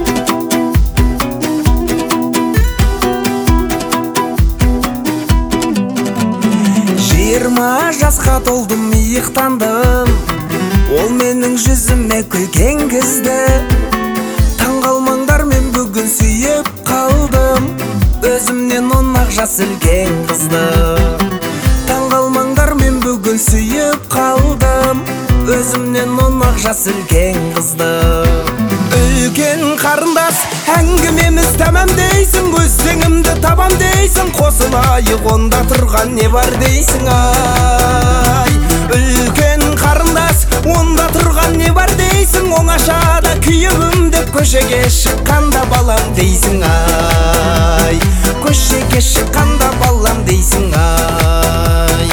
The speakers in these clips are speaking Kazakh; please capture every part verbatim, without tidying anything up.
Жиырма жасқа толдым, иықтандым, ол менің жүзіме күлген кезде. Таң қалмаңдар, мен бүгін сүйіп қалдым, өзімнен он ақ жас үлкен қызды. Таң қалмаңдар, мен бүгін сүйіп қалдым, өзімнен он ақ жас үлкен қызды. Үлкен қарындас, әңгімеміз тамам дейсің, көздеңімді табам дейсің, қосылайық онда тұрған не бар дейсің ай. Үлкен қарындас, онда тұрған не бар дейсің, оңашада күйеуім деп көшеге шыққанда балам дейсің ай. Көшеге шыққанда балам дейсің ай.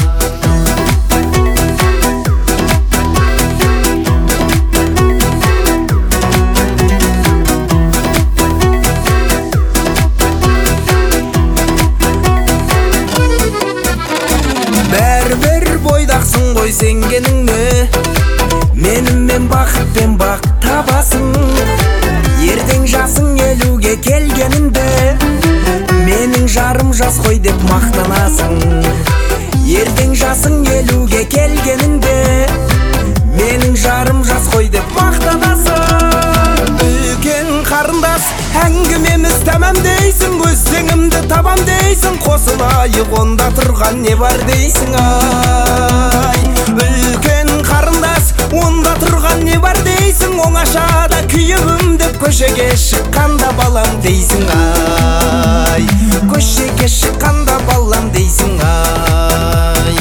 Бәрбір бойдақсың ғой сенгеніңе, менімен бақытпен бақ табасың. Ертең жасың елуге келгенінде, менің жарым жас қой деп мақтанасың. Ертең жасың елуге келгенінде, менің жарым жас қой деп мақтанасың. Үлкен қарындас, әңгімеміз тамам дейсің, көздеңімді табам дейсің, қосылайық онда тұрған не бар дейсің ай. Үлкен қарындас, онда тұрған не бар дейсің, оңашада күйеуім деп көшеге шыққанда балам дейсің ай. Көшеге шыққанда балам дейсің ай.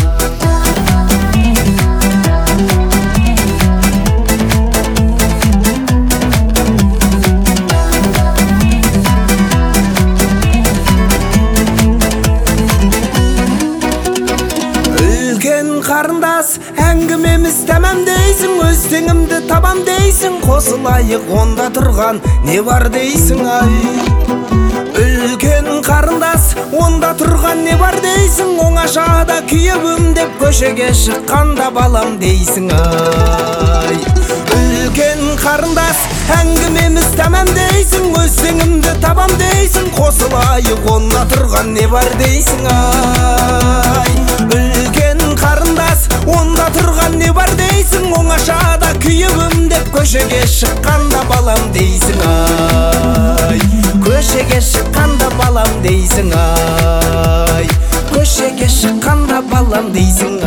Үлкен қарындас, әңгімеміз тамам дейсің, өздеңімді табам дейсің, қосылайық онда тұрған не бар дейсің ай. Үлкен қарындас, онда тұрған не бар дейсің, оңашада күйеуім деп көшеге шыққанда балам дейсің ай. Үлкен қарындас, әңгімеміз тамам дейсің, өздеңімді табам дейсің, қосылайық онда тұрған не бар дейсің ай. Үлкен қарындас, онда тұрған не бар дейсің, оңашада күйеуім деп көшеге шыққанда балам дейсің ай. Көшеге шыққанда балам дейсің ай. Көшеге шыққанда балам дейсің